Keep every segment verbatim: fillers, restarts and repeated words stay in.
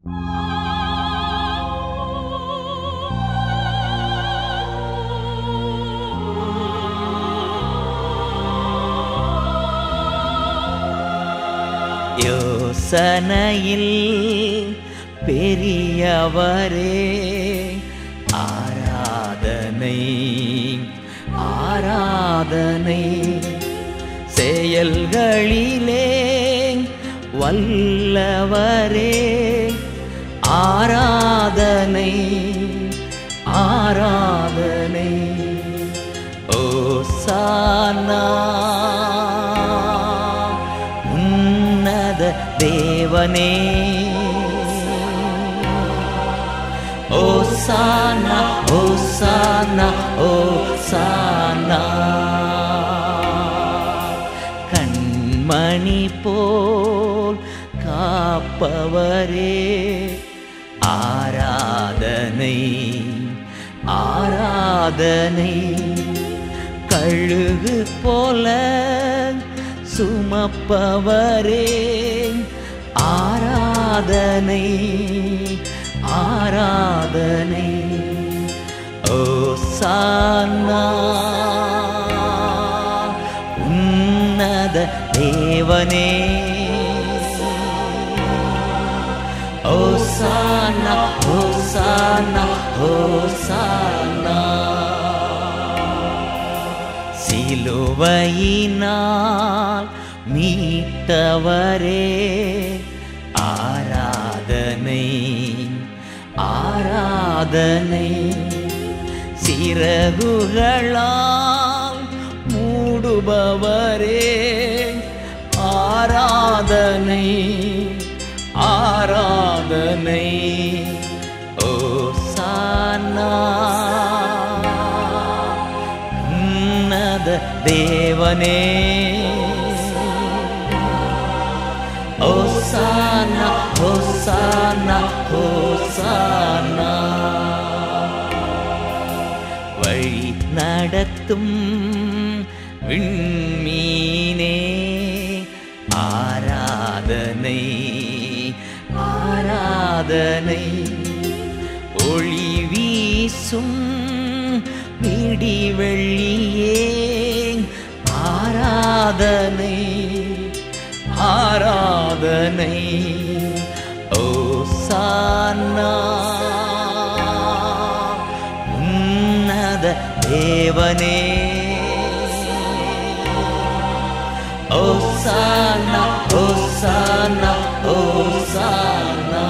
யோசனையில் பெரியவரே ஆராதனை ஆராதனை, செயல்களிலே வல்லவரே ஆராதனை ஆராதனை. ஓசானா உன்னத தேவனே, ஓசானா ஓசானா ஓசானா. கண்மணி போல் காப்பவரே ஆராதனை ஆராதனை. கழுகு போல சுமப்பவரே ஆராதனை ஆராதனை. ஓசானா உன்னத தேவனே, ஓசானா ஓசானா ஓசானா. சிலுவையினால் மீட்டவரே ஆராதனை ஆராதனை. சிறகுகளால் மூடுபவரே ஆராதனை ஆராதனை. ஓசானா உன்னத தேவனே, ஓசானா ஓசானா ஓசானா. வழி நடத்தும் விண்மீனே ஆராதனை ஆராதனை. ஒளி வீசும் விடிவெள்ளியே ஆராதனை ஆராதனை. ஓசானா உன்னத தேவனே, ஓசானா ஓசானா ஓசானா.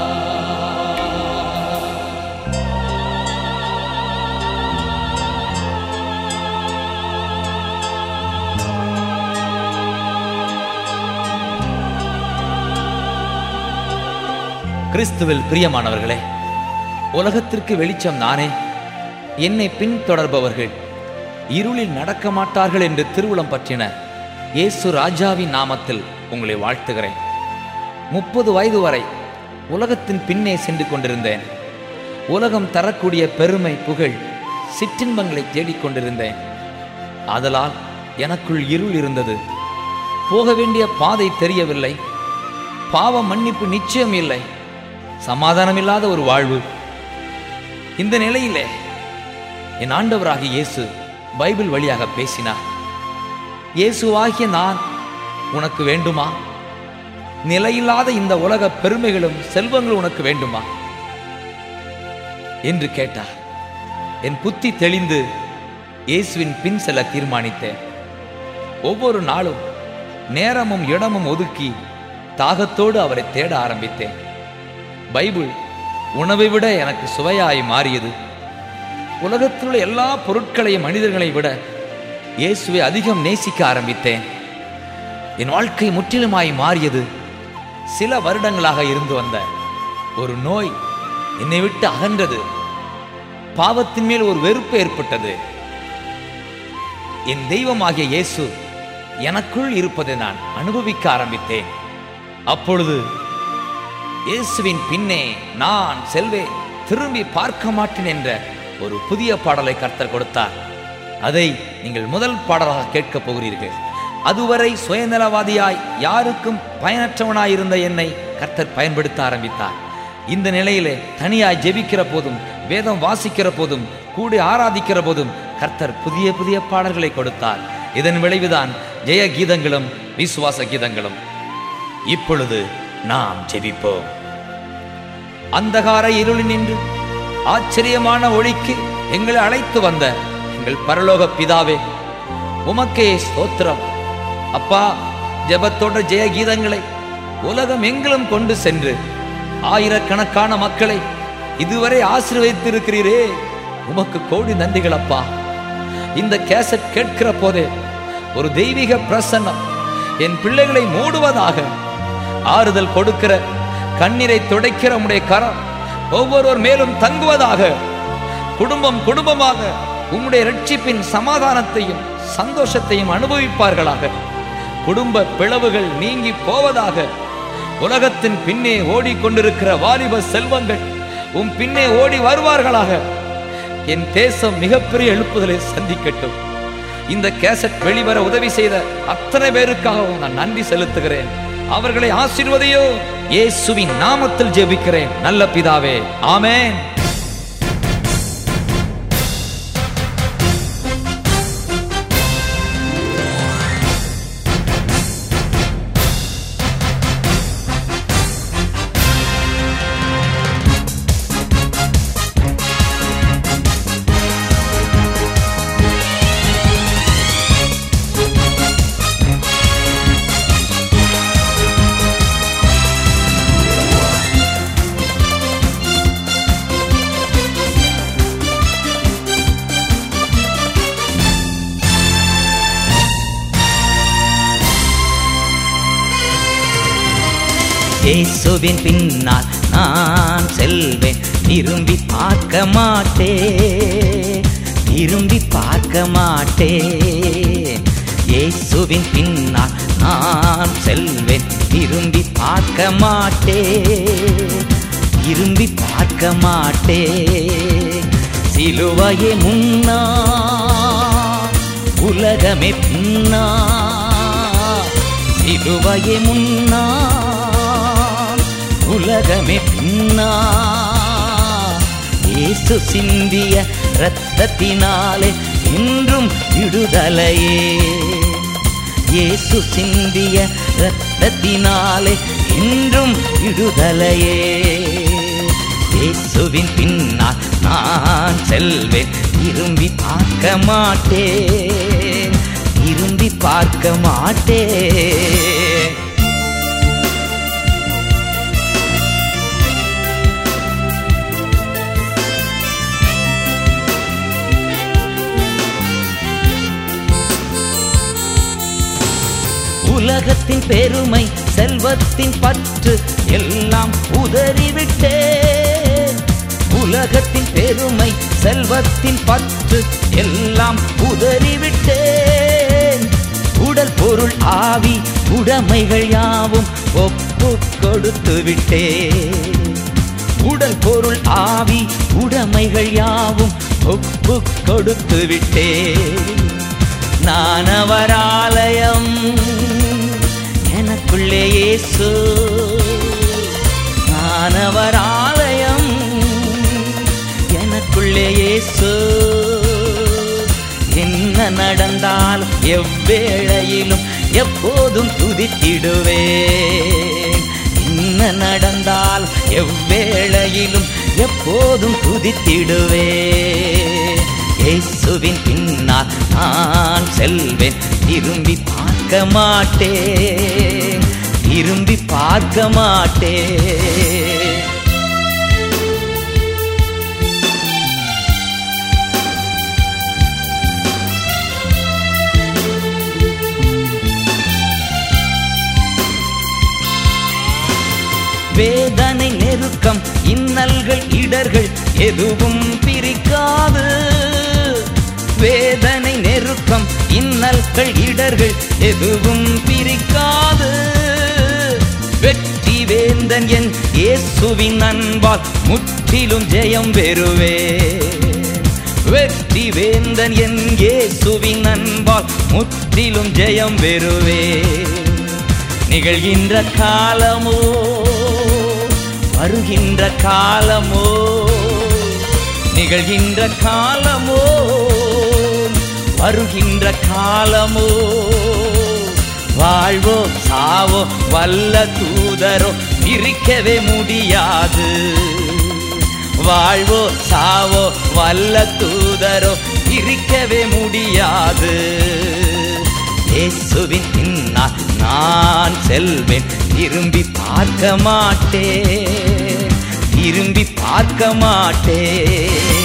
கிறிஸ்துவில் பிரியமானவர்களே, உலகத்திற்கு வெளிச்சம் நானே. என்னை பின்தொடர்பவர்கள் இருளில் நடக்க மாட்டார்கள் என்று திருவுளம் பற்றின இயேசு ராஜாவின் நாமத்தில் உங்களை வாழ்த்துகிறேன். முப்பது வயது வரை உலகத்தின் பின்னே சென்று கொண்டிருந்தேன். உலகம் தரக்கூடிய பெருமை புகழ் சிற்றின்பங்களை தேடிக்கொண்டிருந்தேன். ஆதலால் எனக்குள் இருள் இருந்தது. போக வேண்டிய பாதை தெரியவில்லை. பாவ மன்னிப்பு நிச்சயம் இல்லை. சமாதானமில்லாத ஒரு வாழ்வு. இந்த நிலையிலே என் ஆண்டவராகிய இயேசு பைபிள் வழியாக பேசினார். இயேசுவாகிய நான் உனக்கு வேண்டுமா? நிலையில்லாத இந்த உலக பெருமைகளும் செல்வங்களும் உனக்கு வேண்டுமா என்று கேட்டார். என் புத்தி தெளிந்து இயேசுவின் பின் செல்ல தீர்மானித்தேன். ஒவ்வொரு நாளும் நேரமும் இடமும் ஒதுக்கி தாகத்தோடு அவரை தேட ஆரம்பித்தேன். பைபிள் உணவை விட எனக்கு சுவையாய் மாறியது. உலகத்தில் உள்ள எல்லா பொருட்களையும் மனிதர்களை விட இயேசுவை அதிகம் நேசிக்க ஆரம்பித்தேன். என் வாழ்க்கை முற்றிலுமாய் மாறியது. சில வருடங்களாக இருந்து வந்த ஒரு நோய் என்னை விட்டு அகன்றது. பாவத்தின் மேல் ஒரு வெறுப்பு ஏற்பட்டது. என் தெய்வமாகிய இயேசு எனக்குள் இருப்பதை நான் அனுபவிக்க ஆரம்பித்தேன். அப்பொழுது இயேசுவின் பின்னே நான் செல்வேன், திரும்பி பார்க்க மாட்டேன் என்ற ஒரு புதிய பாடலை கர்த்தர் கொடுத்தார். அதை நீங்கள் முதல் பாடலாக கேட்கப் போகிறீர்கள். அதுவரை சுயநலவாதியாய் யாருக்கும் பயனற்றவனாயிருந்த என்னை கர்த்தர் பயன்படுத்த ஆரம்பித்தார். இந்த நிலையிலே தனியாய் ஜெபிக்கிற போதும், வேதம் வாசிக்கிற போதும், கூடி ஆராதிக்கிற போதும் கர்த்தர் புதிய புதிய பாடல்களை கொடுத்தார். இதன் விளைவுதான் ஜெய கீதங்களும் விசுவாச கீதங்களும். இப்பொழுது நாம் ஜெபிப்போம். அந்தகார இருளில் நின்று ஆச்சரியமான ஒளிக்கு எங்களை அழைத்து வந்த எங்கள் பரலோக பிதாவே, உமக்கே ஸ்தோத்திரம். அப்பா, ஜெபத்தோட ஜெய கீதங்களை உலகம் எங்கிலும் கொண்டு சென்று ஆயிரக்கணக்கான மக்களை இதுவரை ஆசீர்வதித்திருக்கிறீரே, உமக்கு கோடி நன்றிகள் அப்பா. இந்த கேசட் கேட்கிற போதே ஒரு தெய்வீக பிரசன்னம் என் பிள்ளைகளை மூடுவதாக, ஆறுதல் கொடுக்கிற கண்ணீரை துடைக்கிற உம்முடைய கரம் ஒவ்வொருவர் மேலும் தங்குவதாக, குடும்பம் குடும்பமாக உம்முடைய இரட்சிப்பின் சமாதானத்தையும் சந்தோஷத்தையும் அனுபவிப்பார்களாக, குடும்ப பிளவுகள் நீங்கி போவதாக, உலகத்தின் பின்னே ஓடிக்கொண்டிருக்கிற வாலிப செல்வங்கள் உம் பின்னே ஓடி வருவார்களாக. என் தேசம் மிகப்பெரிய எழுப்புதலை சந்திக்கட்டும். இந்த கேசட் வெளிவர உதவி செய்த அத்தனை பேருக்காகவும் நான் நன்றி செலுத்துகிறேன். அவர்களை ஆசீர்வதியோ, இயேசுவின் நாமத்தில் ஜெபிக்கிறேன் நல்ல பிதாவே, ஆமென். இயேசுவின் பின்னால் நான் செல்வேன், திரும்பி பார்க்க மாட்டேன், திரும்பி பார்க்க மாட்டேன். இயேசுவின் பின்னால் நான் செல்வேன், திரும்பி பார்க்க மாட்டேன், திரும்பி பார்க்க மாட்டேன். சிலுவையே முன்னா, உலகமே பின்னா, சிலுவையே முன்னா, உலகமே பின்னா. இயேசு சிந்திய இரத்தத்தினாலே இன்றும் விடுதலையே, இயேசு சிந்திய இரத்தத்தினாலே இன்றும் விடுதலையே. இயேசுவின் பின்னால் நான் செல்வேன், திரும்பி பார்க்க மாட்டேன், திரும்பி பார்க்க மாட்டேன். உலகத்தின் பெருமை, செல்வத்தின் பற்று எல்லாம் உதறிவிட்டேன். உலகத்தின் பெருமை, செல்வத்தின் பற்று எல்லாம் உதறிவிட்டேன். உடல் பொருள் ஆவி உடைமைகள் யாவும் ஒப்பு கொடுத்து விட்டேன். உடல் பொருள் ஆவி உடைமைகள் யாவும் ஒப்பு கொடுத்து விட்டேன். நான் அவர் ஆலயம், எனக்குள்ளே இயேசு, நான் அவர் ஆலயம், எனக்குள்ளே இயேசு. என்ன நடந்தாலும் எவ்வேளையிலும் எப்போதும் துதித்திடுவேன். என்ன நடந்தாலும் எவ்வேளையிலும் எப்போதும் துதித்திடுவேன். இயேசுவின் பின்னால் நான் செல்வேன், திரும்பி பார்க்க மாட்டேன், திரும்பி பார்க்க மாட்டேன். வேதனை, நெருக்கம், இன்னல்கள், இடர்கள் எதுவும் பிரிக்காது. வேதனை, நெருக்கம், இன்னல்கள், இடர்கள் எதுவும் பிரிக்காது. வெற்றி வேந்தன் என் இயேசுவின் அன்பால் முற்றிலும் ஜெயம் பெறுவேன். வெற்றி வேந்தன் என் இயேசுவின் அன்பால் முற்றிலும் ஜெயம் பெறுவேன். நிகழ்கின்ற காலமோ வருகின்ற காலமோ நிகழ்கின்ற காலமோ வருகின்ற காலமோ வாழ்வோ சாவோ வல்ல தூதரோ பிரிக்கவே முடியாது வாழ்வோ சாவோ வல்ல தூதரோ பிரிக்கவே முடியாது இயேசுவின் பின்னால் நான் செல்வேன் திரும்பி பார்க்க மாட்டேன் திரும்பி பார்க்க மாட்டேன்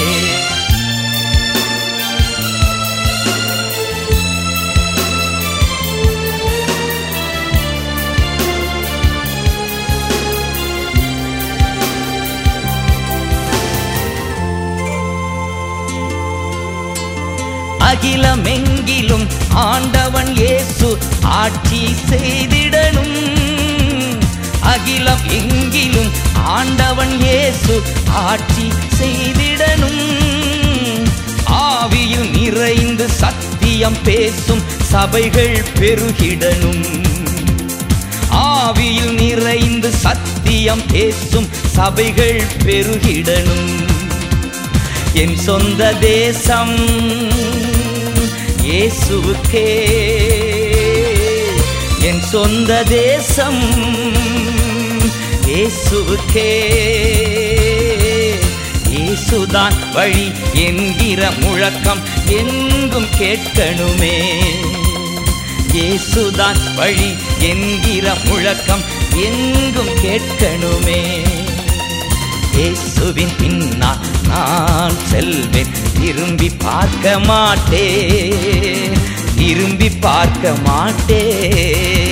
அகிலமெங்கிலும் ஆண்டவன் இயேசு ஆட்சி செய்திடணும் அகிலம் எங்கிலும் ஆண்டவன் இயேசு ஆட்சி செய்திடணும் ஆவியில் நிறைந்து சத்தியம் பேசும் சபைகள் பெருகிடணும் ஆவியில் நிறைந்து சத்தியம் பேசும் சபைகள் பெருகிடணும் என் சொந்த தேசம் இயேசுவுக்கே என் சொந்த தேசம் இயேசுவுக்கே இயேசுதான் வழி என்கிற முழக்கம் எங்கும் கேட்கணுமே இயேசுதான் வழி என்கிற முழக்கம் எங்கும் கேட்கணுமே இயேசுவின் பின்னால் நான் செல்வேன் திரும்பி பார்க்க மாட்டேன் திரும்பி பார்க்க மாட்டேன்